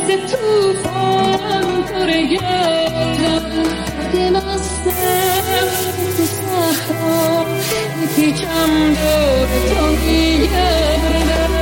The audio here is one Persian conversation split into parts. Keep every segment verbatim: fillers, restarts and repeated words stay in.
توفان تو رگتم دلستم تو صحرا میپیچم دور تو میگردم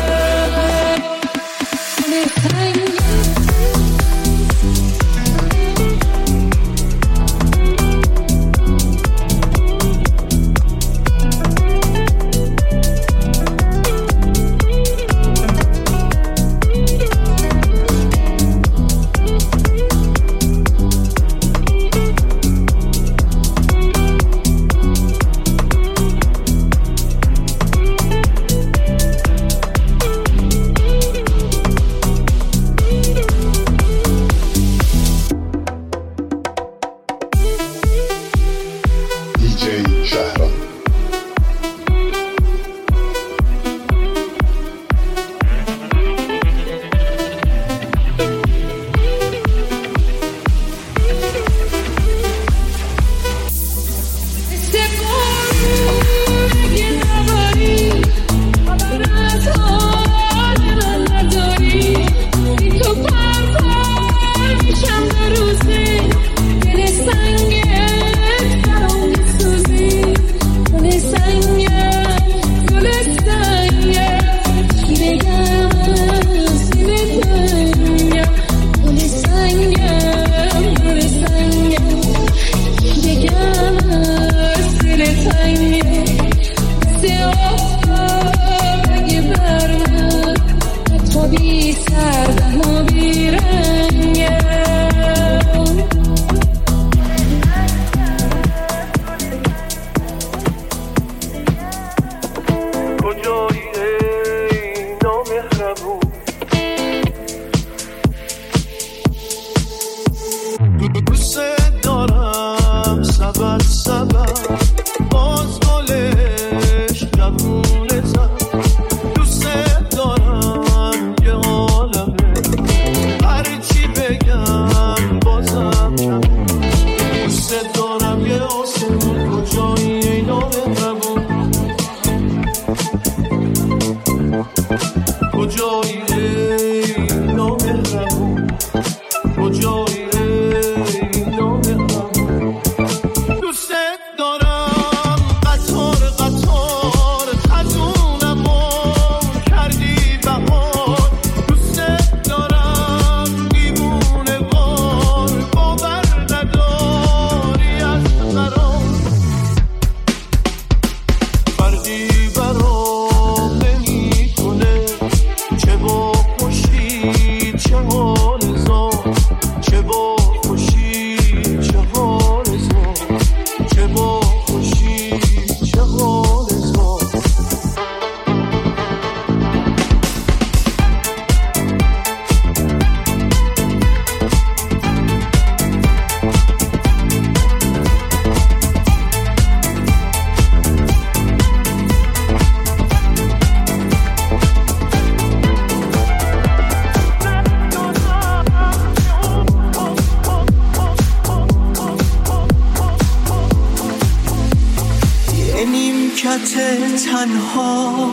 تنها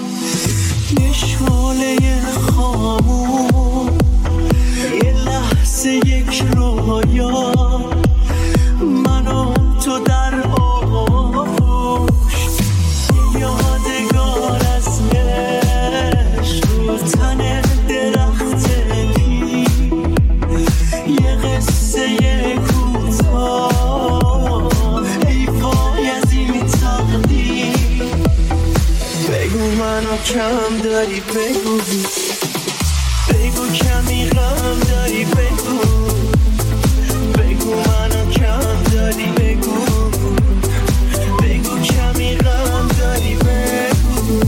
یه شعله خاموش یه لحظه یک رویا منو تو در آغوش یه یادگار از عشق رو تن درخت پی یه قصه کوتاه ای وای از این تقدیر بگو منو کم داری بگو بگو کمی غم داری بگو بگو منو کم داری بگو بگو کمی غم داری بگو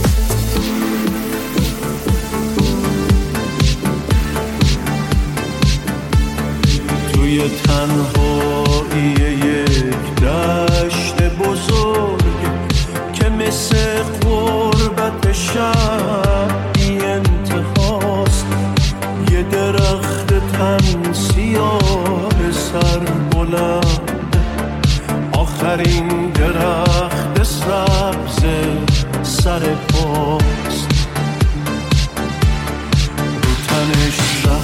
توی تنهایی یک دشت بزرگ که مثل غربت شب بی انتهاست یه درخت تن سیاه سر بلند آخرین درخت سبز سر پاست رو تنش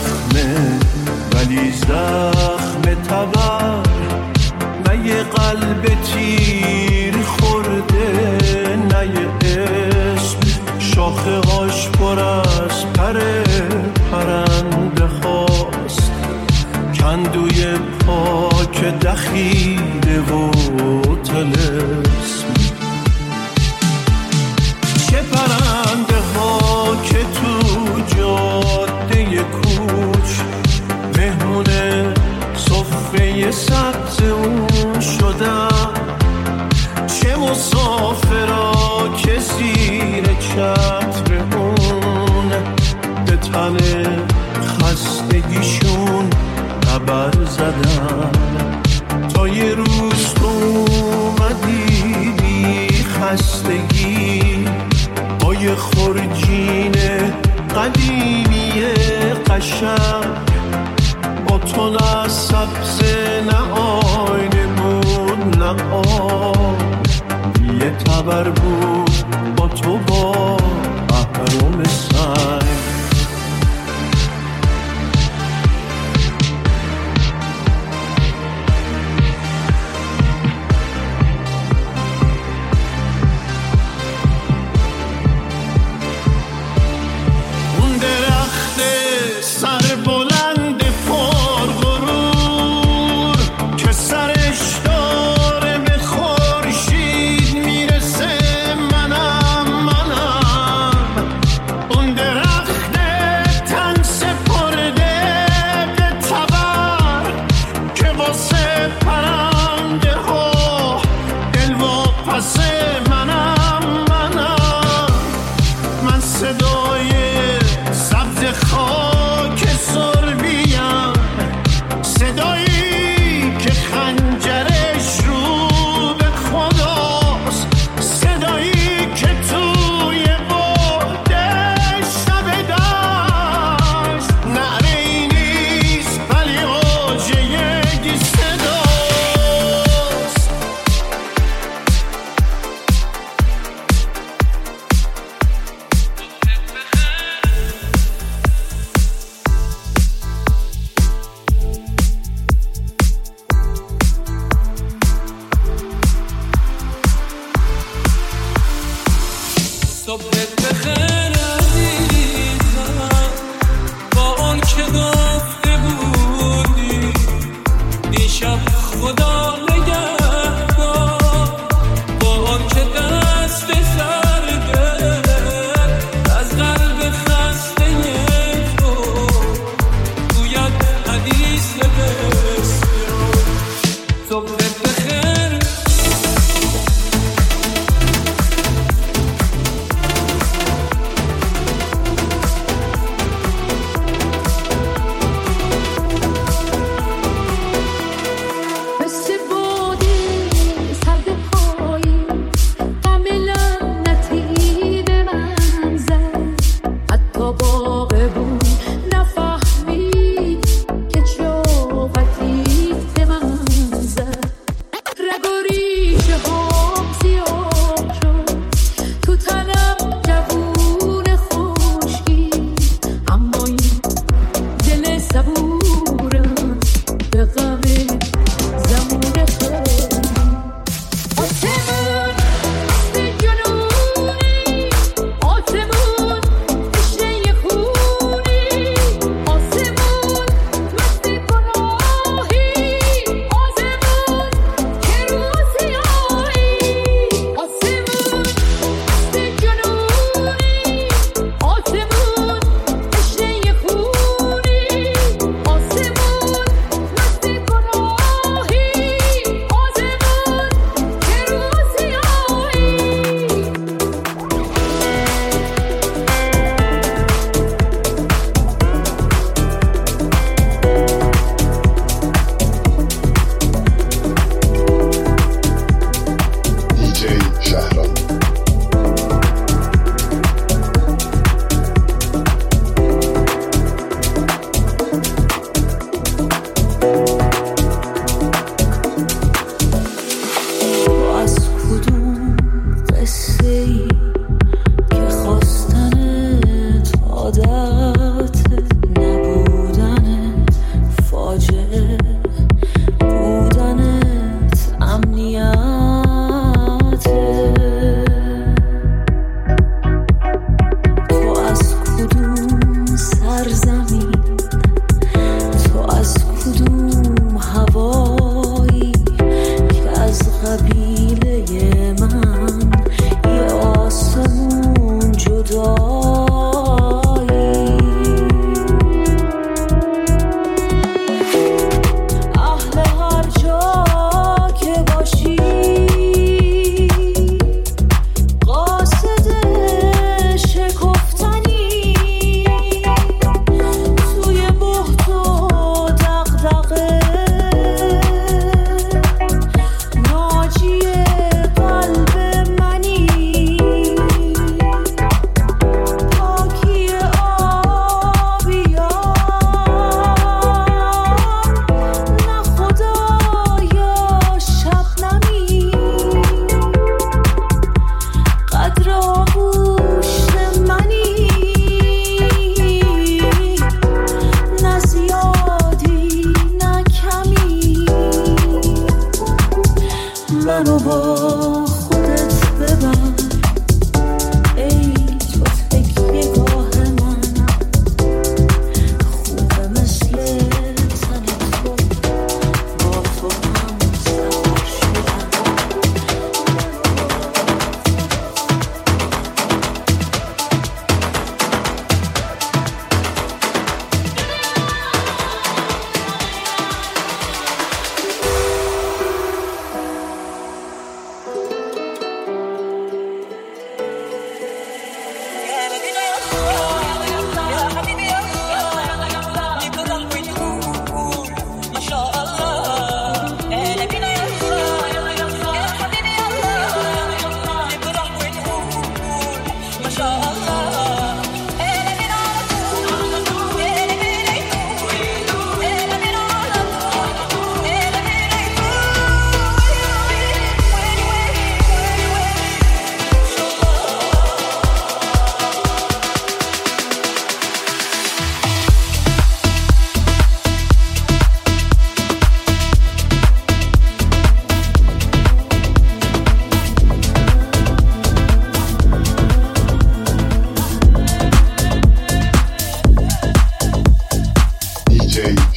خستگیشون خبر زدن. تا یه روز تو اومدی بی خستگی با یه خورجین قدیمی قشنگ، با تو نه سبز نه آینه بود نه آب، یه تبر بود با تو با اهرام سنگ.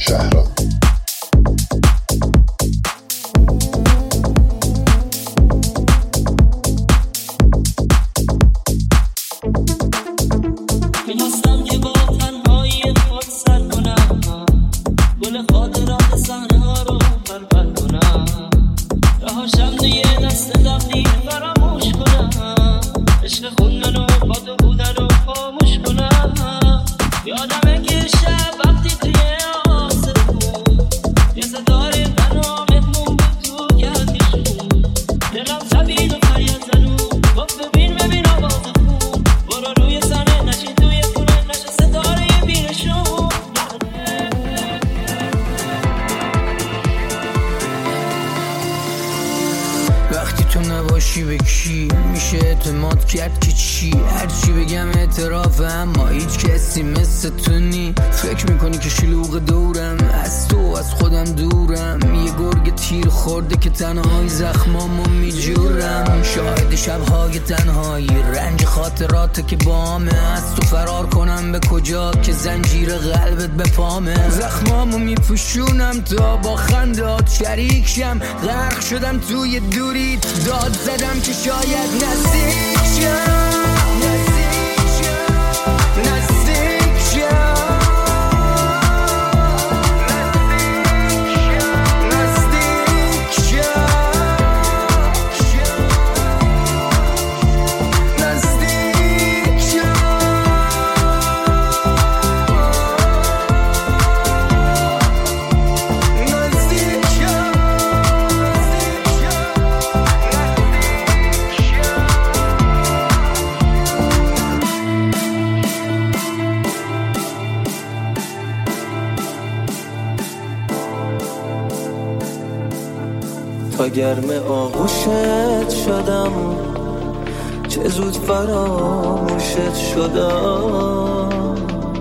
شهرام. باشی به کی میشه اعتماد کرد که چی؟ هرچی بگم اعتراف، اما هیچ کسی مثل تو نی. فکر میکنی که شلوغ دورم، از تو از خودم دورم. یه گرگ تیر خورده که تنهای زخمامو میجورم. شاهد شبهای تنهایی، رنج خاطراته که بامه. از تو فرار کنم به کجا که زنجیر قلبت به پامه. زخمامو میپوشونم تا با خندات شریک شم. غرق شدم توی دوریت، داد زدم که شاید نزدیک شم، نزدیک شم، نزدیک شم، نزدیک شم، نزدیک شم. تا گرم آغوشت شدم، چه زود فراموشت شدم.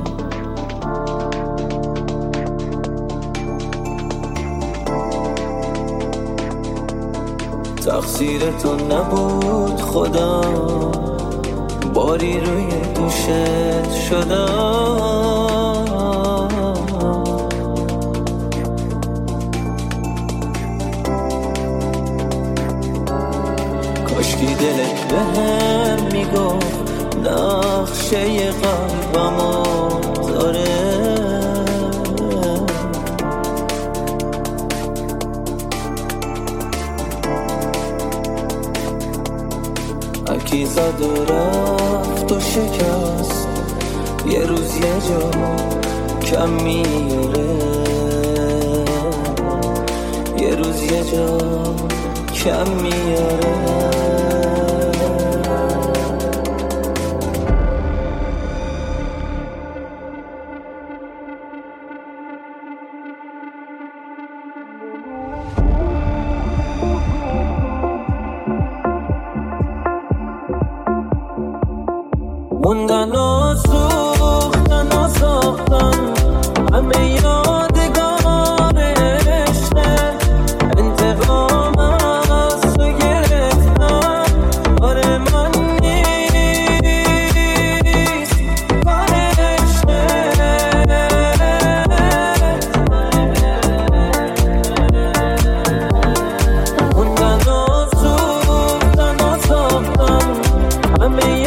تقصیر تو نبود خودم، باری روی دوشت شدم. کاشکی دلت به هم میگفت نقشه قلبمو داره. هرکی زد و رفت و شکست، یه روز یه جا کم میاره. یه روز یه جا کم میاره. موندن و سوختن و ساختن همه یادگار عشقه. انتقام از تو گرفتم، آره من نیست کار عشقه. موندن و سوختن و ساختن همه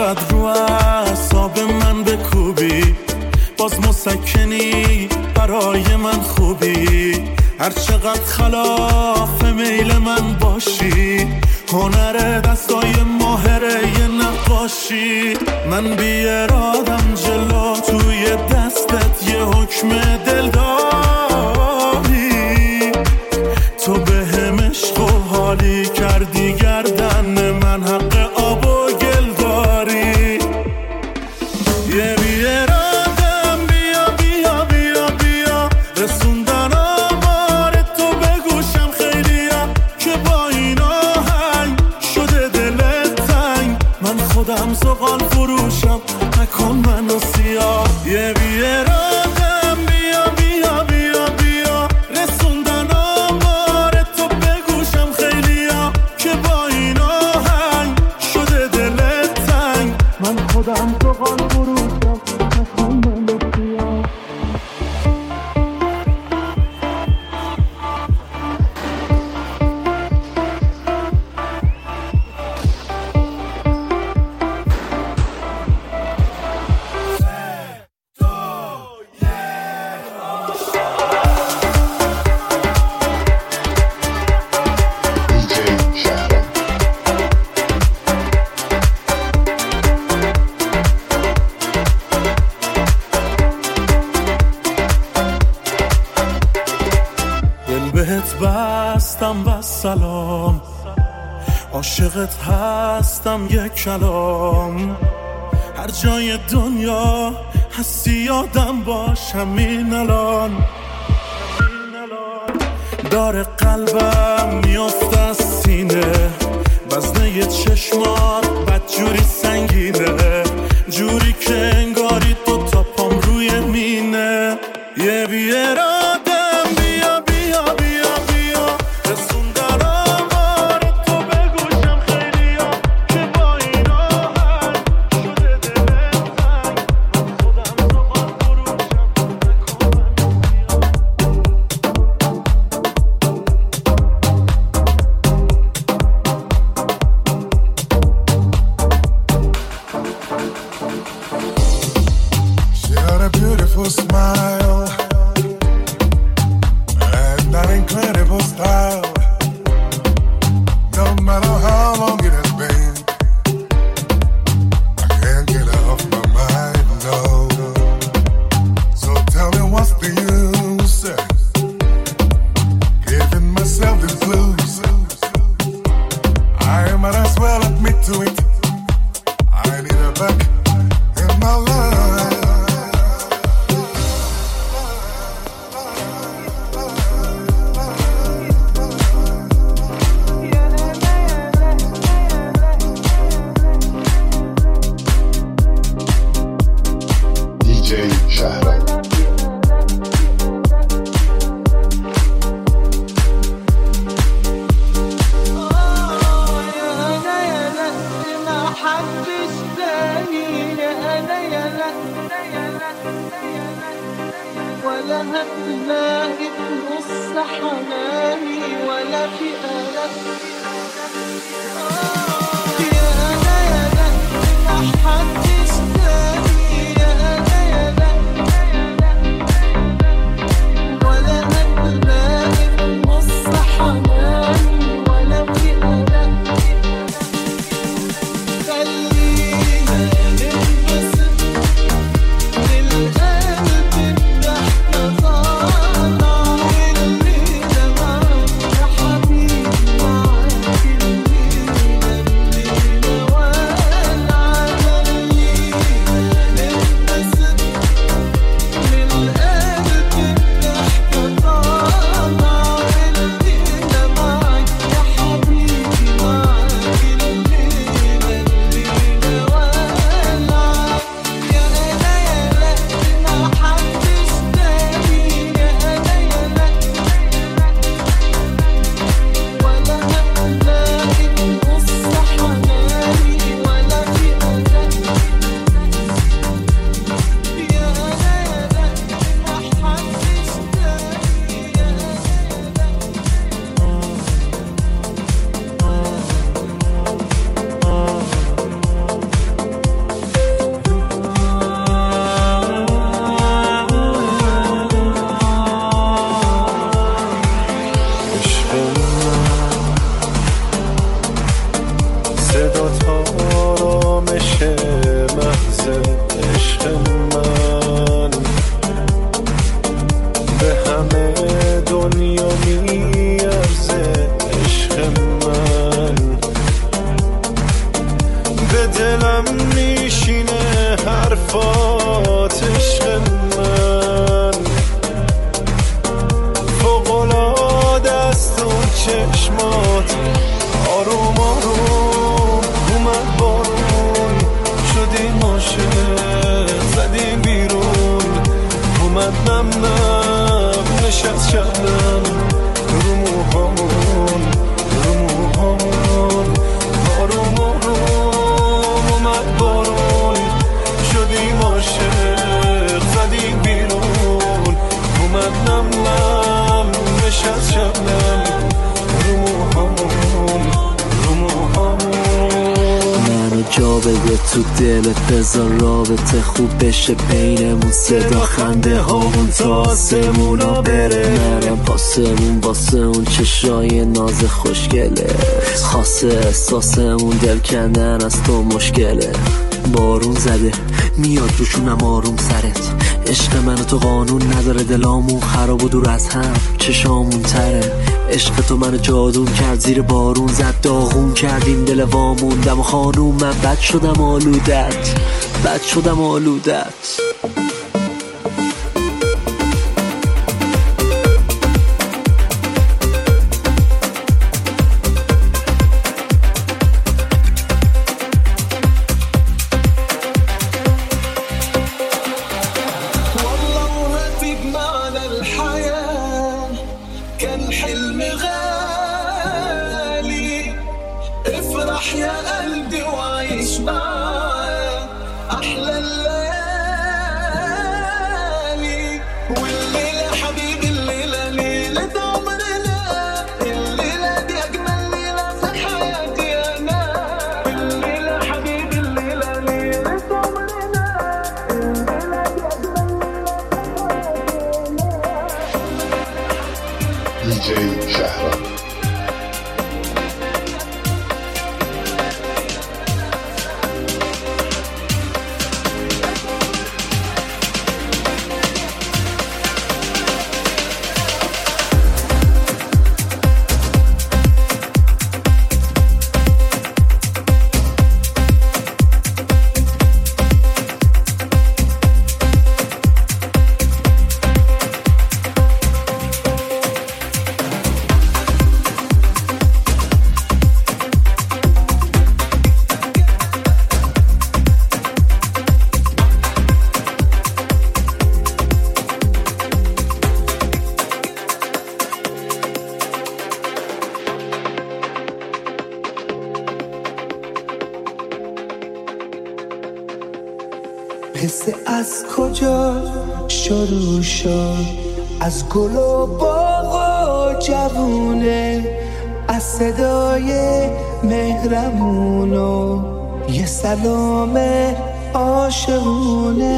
چقدر رو اعصاب من بکوبی، باز مسکنی برای من خوبی. هر چقدر خلاف میل من باشی، هنر دستای ماهره یه نقاشی. من بی ارادم جلو توی دستت یه حکم دل داری. تو به هم عشق و حالی کردی، گردن من حق آب و گل داری. یه بی ارادم بیا بیا بیا بیا، رسوندن آمار تو بگوشم خیلیا، که با این آهنگ شده دلت تنگ. من خودم زغال فروشم، نکن منو سیاه. یه بی ارادم بیا بیا بیا بیا، رسوندن آمار تو بگوشم خیلیا، که با این آهنگ شده دلت تنگ. من خودم زغال فروشم، نکن منو سیاه. بستم و سلام، عاشقت هستم یک کلام. هر جای دنیا هستی یادم باش همین الان. داره قلبم میافته از سینه، وزنه چشمات بدجوری سنگینه، جوری که انگاری تو تا پام روی مینه. یه بی ارادم بیا بیا بیا بیا، رسوندن آمار تو بگوشم خیلیا، که با این آهنگ شده دلت تنگ. من خودم زغال فروشم، نکن She had a beautiful smile and an incredible style. No matter how long it has been, I can't get her off my mind, no. So tell me what's the use, giving myself the blues. I might as well admit to it, I need her back in my life. ولا هتلاقي نص حناني ولا في قلق. يا أنا يا أنا ما حدش تاني، يا أنا يا أنا ولا هتلاقي نص حناني ولا في قلق. خلينا ننبسط بالقلب الضحكة طالعة، والليلة معاك يا حبيبي معاك الليلة حرفات عشق من فوق‌العاده است اون چشمات آروم آروم اومد بارون شدیم عاشق زدیم بیرون اومد نم نم نشست شبنم رو موهامون رو موهامون آروم آروم اومد بارون شدیم عاشق زدیم بیرون اومد نم نم نشست شبنم رو موهامون رو موهامون منو جا بده تو دلت بذار رابطه خوب بشه بینمون صدا خنده هامون تا آسمونا بره منم پاسمون واسه اون چشای ناز خوشگله خاصه احساسمون دل کندن از تو مشکله بارون زده میاد روشونم آروم سرت عشق منو تو قانون نداره دلامون خراب و دور از هم چشامون تره عشق تو منو جادون کرد زیر بارون زد داغون کردیم دل وامون دم و خانوم من بد شدم آلودت بد شدم آلودت كان حلم غالي افرح يا قلبي وعيش معاه احلى الليالي والليله حبيبي الليله ليله عمرنا الليله دي اجمل ليله في حياتي انا الليله حبيبي الليله ليله عمرنا الليله دي اجمل دی جی شهرام قصه از کجا شروع شد از گل و باغ و جوونه از صدای مهرمون و یه سلام عاشقونه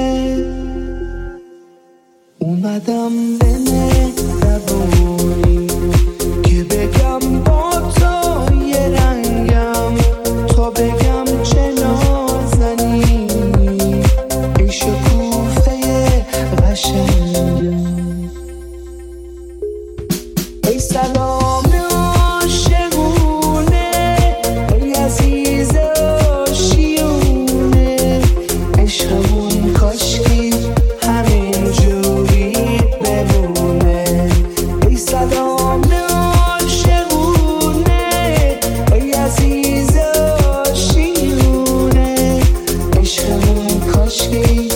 اومدم به مهربونی که بگم با تو یه رنگم تو بگم چه نازنی ای شکوفه قشنگم ای سلام عاشقونه ای عزیز آشیونه عشقمون کاشکی همین جوری بمونه ای سلام عاشقونه ای عزیز آشیونه عشقمون کاشکی